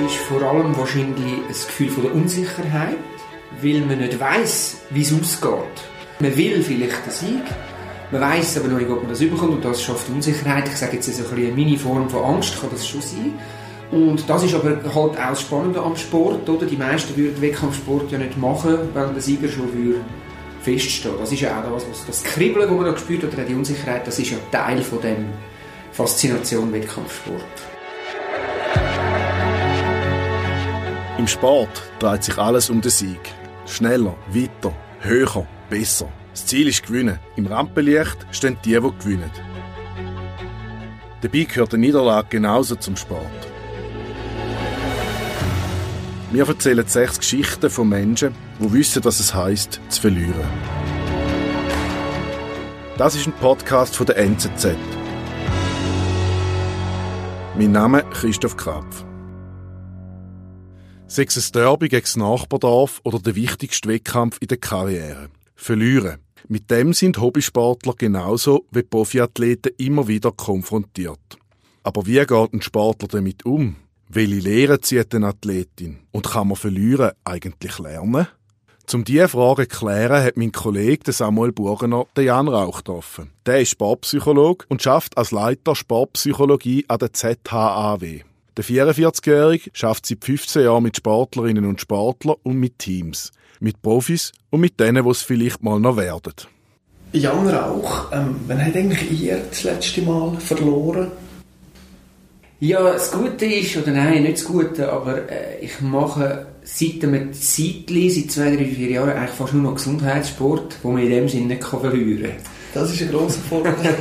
ist vor allem wahrscheinlich ein Gefühl von der Unsicherheit, weil man nicht weiss, wie es ausgeht. Man will vielleicht den Sieg, man weiss aber noch nicht, ob man das überkommt, und das schafft Unsicherheit. Ich sage jetzt so ein bisschen eine Mini-Form von Angst, kann das schon sein. Und das ist aber halt auch das Spannende am Sport, oder? Die meisten würden Wettkampfsport ja nicht machen, wenn der Sieger schon feststehen. Das ist ja auch das Kribbeln, das man da spürt, oder die Unsicherheit, das ist ja Teil von dem Faszination Wettkampfsport. Im Sport dreht sich alles um den Sieg. Schneller, weiter, höher, besser. Das Ziel ist gewinnen. Im Rampenlicht stehen die gewinnen. Dabei gehört eine Niederlage genauso zum Sport. Wir erzählen 6 Geschichten von Menschen, die wissen, was es heisst, zu verlieren. Das ist ein Podcast von der NZZ. Mein Name ist Christoph Krapf. Sei es ein Derby gegen das Nachbardorf oder der wichtigste Wettkampf in der Karriere. Verlieren. Mit dem sind Hobbysportler genauso wie Profiathleten immer wieder konfrontiert. Aber wie geht ein Sportler damit um? Welche Lehren zieht eine Athletin? Und kann man Verlieren eigentlich lernen? Um diese Frage zu klären, hat mein Kollege Samuel Burgener den Jan Rauch getroffen. Der ist Sportpsychologe und arbeitet als Leiter Sportpsychologie an der ZHAW. Der 44-Jährige arbeitet seit 15 Jahren mit Sportlerinnen und Sportlern und mit Teams. Mit Profis und mit denen, die es vielleicht mal noch werden. Jan Rauch, wann hat eigentlich ihr das letzte Mal verloren? Ja, das Gute ist, oder nein, nicht das Gute, aber ich mache seit einem Zeitchen, seit 2, 3, 4 Jahren eigentlich fast nur noch Gesundheitssport, wo man in dem Sinne nicht verlieren kann. Das ist ein grosser Vorteil.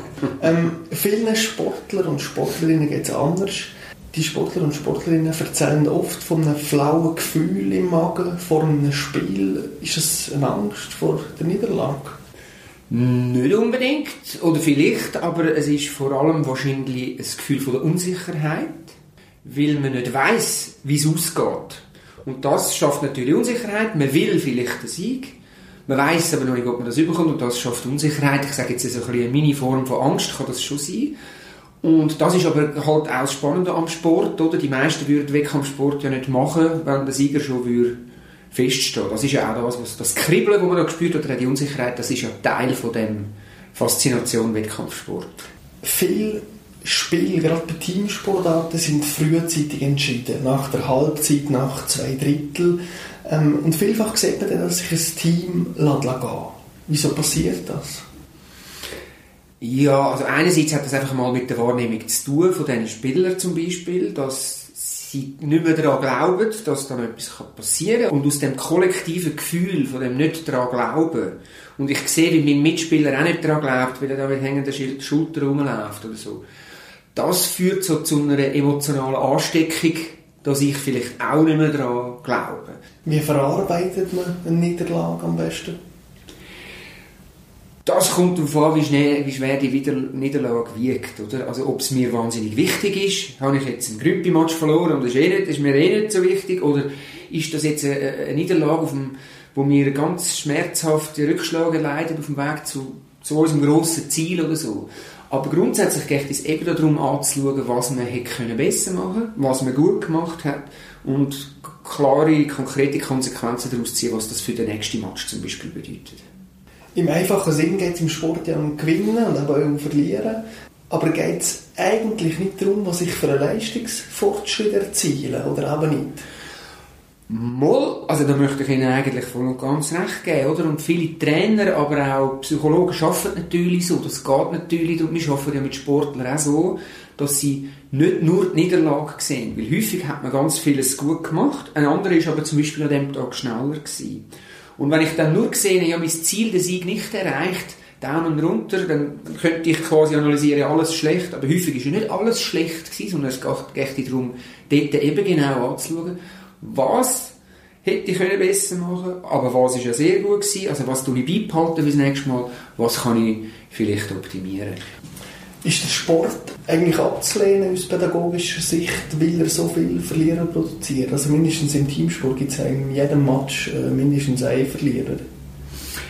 Vielen Sportler und Sportlerinnen geht es anders. Die Sportler und Sportlerinnen erzählen oft von einem flauen Gefühl im Magen vor einem Spiel. Ist es eine Angst vor der Niederlage? Nicht unbedingt, oder vielleicht, aber es ist vor allem wahrscheinlich ein Gefühl von der Unsicherheit, weil man nicht weiss, wie es ausgeht. Und das schafft natürlich Unsicherheit. Man will vielleicht den Sieg, man weiss aber noch nicht, ob man das überkommt, und das schafft Unsicherheit. Ich sage jetzt so ein bisschen eine Mini-Form von Angst, kann das schon sein. Und das ist aber halt auch das Spannende am Sport, oder? Die meisten würden Wettkampfsport ja nicht machen, wenn der Sieger schon feststehen. Das ist ja auch das Kribbeln, das man da spürt, oder die Unsicherheit, das ist ja Teil von dem Faszination Wettkampfsport. Viele Spiele, gerade bei Teamsportarten, sind frühzeitig entschieden. Nach der Halbzeit, nach 2/3. Und vielfach sieht man dann, dass sich ein Team gehen lässt. Wieso passiert das? Ja, also einerseits hat das einfach mal mit der Wahrnehmung zu tun, von diesen Spielern zum Beispiel, dass sie nicht mehr daran glauben, dass da etwas passieren kann. Und aus dem kollektiven Gefühl, von dem nicht daran glauben, und ich sehe, wie mein Mitspieler auch nicht daran glaubt, weil er da mit hängender Schulter rumläuft oder so, das führt so zu einer emotionalen Ansteckung, dass ich vielleicht auch nicht mehr daran glaube. Wie verarbeitet man eine Niederlage am besten? Das kommt darauf an, wie schwer die Niederlage wiegt. Oder? Also, ob es mir wahnsinnig wichtig ist, habe ich jetzt einen Grüppi-Match verloren und das ist mir nicht so wichtig, oder ist das jetzt eine Niederlage, wo mir ganz schmerzhafte Rückschläge erleiden auf dem Weg zu unserem grossen Ziel oder so. Aber grundsätzlich geht es eben darum anzuschauen, was man hätte besser machen können, was man gut gemacht hat und klare, konkrete Konsequenzen daraus ziehen, was das für den nächsten Match zum Beispiel bedeutet. Im einfachen Sinn geht es im Sport ja um Gewinnen und aber auch um Verlieren. Aber geht es eigentlich nicht darum, was ich für einen Leistungsfortschritt erziele, oder eben nicht? Mal, also da möchte ich Ihnen eigentlich voll und ganz recht geben, oder? Und viele Trainer, aber auch Psychologen arbeiten natürlich so. Das geht natürlich, und wir arbeiten ja mit Sportlern auch so, dass sie nicht nur die Niederlage sehen. Weil häufig hat man ganz vieles gut gemacht, ein anderer ist aber zum Beispiel an dem Tag schneller gewesen. Und wenn ich dann nur sehe, ja, mein Ziel, den Sieg nicht erreicht, down und runter, dann könnte ich quasi analysieren, alles schlecht. Aber häufig ist ja nicht alles schlecht gewesen, sondern es geht darum, dort eben genau anzuschauen, was hätte ich besser machen können, aber was ist ja sehr gut gewesen, also was tue ich beibehalten fürs nächste Mal, was kann ich vielleicht optimieren. Ist der Sport eigentlich abzulehnen aus pädagogischer Sicht, weil er so viel Verlierer produziert? Also mindestens im Teamsport gibt es in jedem Match mindestens einen Verlierer.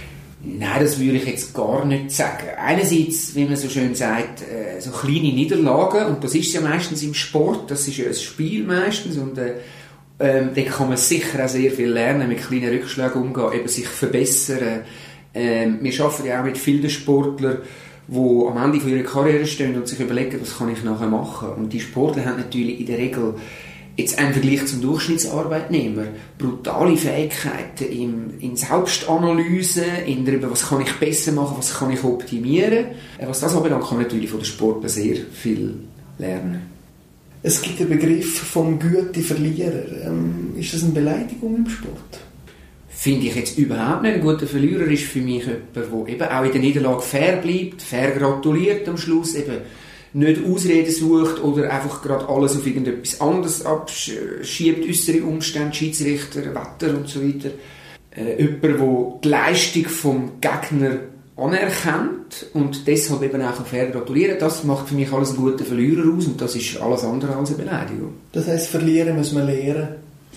Nein, das würde ich jetzt gar nicht sagen. Einerseits, wie man so schön sagt, so kleine Niederlagen, und das ist ja meistens im Sport, das ist ja ein Spiel meistens, und da kann man sicher auch sehr viel lernen, mit kleinen Rückschlägen umgehen, eben sich verbessern. Wir arbeiten ja auch mit vielen Sportlern, die am Ende von ihrer Karriere stehen und sich überlegen, was kann ich nachher machen. Und die Sportler haben natürlich in der Regel jetzt im Vergleich zum Durchschnittsarbeitnehmer brutale Fähigkeiten in Selbstanalyse, in darüber, was kann ich besser machen, was kann ich optimieren. Was das anbelangt, kann man natürlich von den Sportlern sehr viel lernen. Es gibt den Begriff vom Güte-Verlierer. Ist das eine Beleidigung im Sport? Finde ich jetzt überhaupt nicht. Ein guter Verlierer ist für mich jemand, der eben auch in der Niederlage fair bleibt, fair gratuliert am Schluss, eben nicht Ausreden sucht oder einfach gerade alles auf irgendetwas anderes abschiebt, äußere Umstände, Schiedsrichter, Wetter und so weiter. Jemand, der die Leistung vom Gegner anerkennt und deshalb eben auch fair gratulieren, das macht für mich alles einen guten Verlierer aus, und das ist alles andere als eine Beleidigung. Das heisst, verlieren muss man lernen?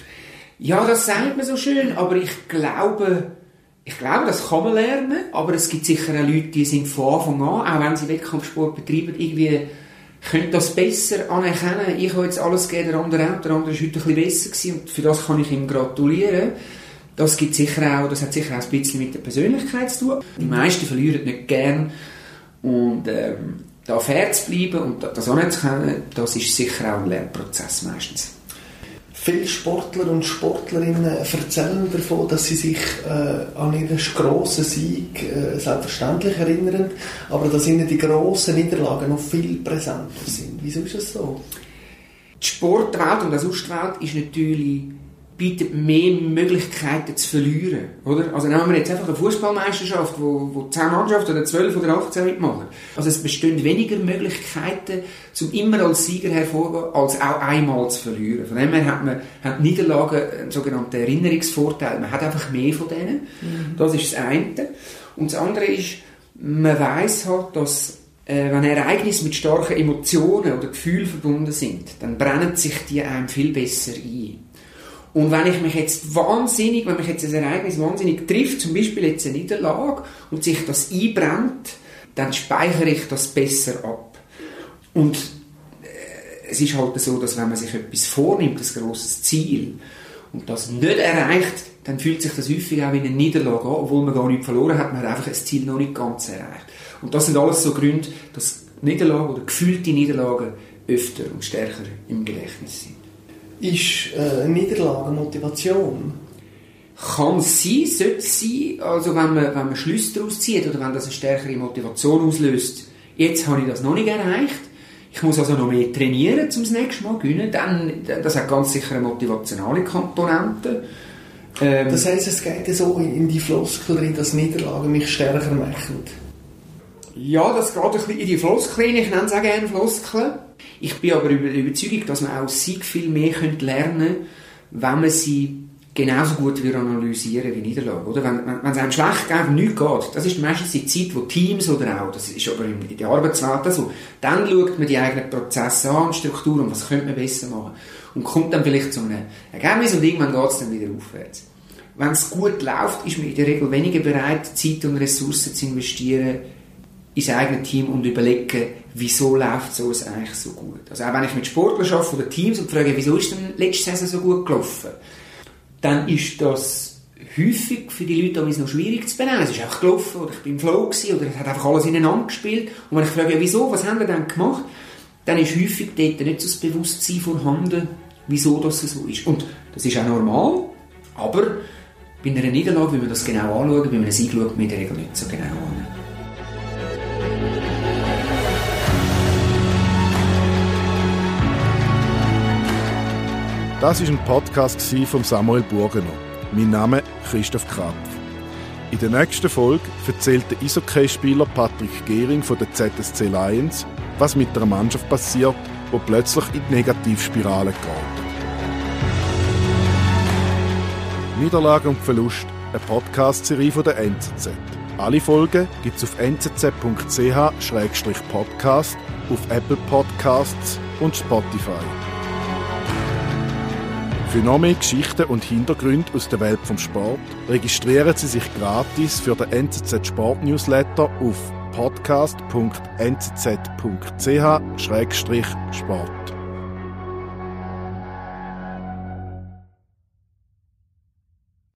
Ja, das sagt man so schön, aber ich glaube, das kann man lernen, aber es gibt sicher auch Leute, die sind von Anfang an, auch wenn sie Wettkampfsport betreiben, irgendwie können das besser anerkennen. Ich habe jetzt alles gegeben, der andere auch, der andere war heute ein bisschen besser gewesen, und für das kann ich ihm gratulieren. Das hat sicher auch ein bisschen mit der Persönlichkeit zu tun. Die meisten verlieren nicht gern, und da fair zu bleiben und das anzukennen, das ist sicher auch ein Lernprozess meistens. Viele Sportler und Sportlerinnen erzählen davon, dass sie sich an ihren grossen Sieg selbstverständlich erinnern, aber dass ihnen die grossen Niederlagen noch viel präsenter sind. Wieso ist das so? Die Sportwelt und die Außenwelt ist natürlich, bietet mehr Möglichkeiten zu verlieren. Oder? Also nehmen wir jetzt einfach eine Fußballmeisterschaft, wo 10 Mannschaften oder 12 oder 18 mitmachen. Also es bestehen weniger Möglichkeiten, um immer als Sieger hervorzugehen, als auch einmal zu verlieren. Von dem her haben Niederlagen einen sogenannten Erinnerungsvorteil. Man hat einfach mehr von denen. Das ist das eine. Und das andere ist, man weiss halt, dass wenn Ereignisse mit starken Emotionen oder Gefühlen verbunden sind, dann brennen sich die einem viel besser ein. Und wenn mich jetzt ein Ereignis wahnsinnig trifft, zum Beispiel jetzt eine Niederlage, und sich das einbrennt, dann speichere ich das besser ab. Und es ist halt so, dass wenn man sich etwas vornimmt, ein grosses Ziel, und das nicht erreicht, dann fühlt sich das häufig auch wie eine Niederlage an, obwohl man gar nichts verloren hat, man hat einfach ein Ziel noch nicht ganz erreicht. Und das sind alles so Gründe, dass Niederlagen oder gefühlte Niederlagen öfter und stärker im Gedächtnis sind. Ist Niederlage Motivation? Kann es sein, sollte es sein. Also wenn man Schlüsse daraus zieht oder wenn das eine stärkere Motivation auslöst, jetzt habe ich das noch nicht erreicht, ich muss also noch mehr trainieren, um das nächste Mal zu gewinnen, dann, das hat ganz sicher eine motivationale Komponente. Das heisst, es geht so in die Floskel drin, dass Niederlagen mich stärker machen? Ja, das geht ein bisschen in die Floskeln, ich nenne es auch gerne Floskeln. Ich bin aber über der Überzeugung, dass man auch Sieg viel mehr lernen könnte, wenn man sie genauso gut analysieren wie Niederlagen. Oder? Wenn es einem schlecht geht und nichts geht, das ist meistens die Zeit, wo Teams oder auch, das ist aber in der Arbeitswelt so, dann schaut man die eigenen Prozesse an, Strukturen, was könnte man besser machen. Und kommt dann vielleicht zu einem Ergebnis und irgendwann geht es dann wieder aufwärts. Wenn es gut läuft, ist man in der Regel weniger bereit, Zeit und Ressourcen zu investieren ins eigene Team und überlegen, wieso läuft sowas eigentlich so gut. Also auch wenn ich mit Sportlern arbeite oder Teams und frage, wieso ist denn letzte Saison so gut gelaufen, dann ist das häufig für die Leute noch schwierig zu benennen. Es ist einfach gelaufen oder ich bin im Flow gewesen oder es hat einfach alles ineinander gespielt. Und wenn ich frage, wieso, was haben wir denn gemacht, dann ist häufig dort nicht so das Bewusstsein vorhanden, wieso das so ist. Und das ist auch normal, aber bei einer Niederlage, wenn man das genau anschaut, bei einem Sieg schaut man in der Regel nicht so genau an. Das war ein Podcast von Samuel Burgener. Mein Name ist Christoph Krapf. In der nächsten Folge erzählt der Eishockeyspieler Patrick Gehring von der ZSC Lions, was mit einer Mannschaft passiert, die plötzlich in die Negativspirale geht. Niederlage und Verlust, eine Podcast-Serie von der NZZ. Alle Folgen gibt es auf nzz.ch/podcast, auf Apple Podcasts und Spotify. Für noch mehr Geschichten und Hintergründe aus der Welt vom Sport registrieren Sie sich gratis für den NZZ Sport Newsletter auf podcast.nzz.ch/sport.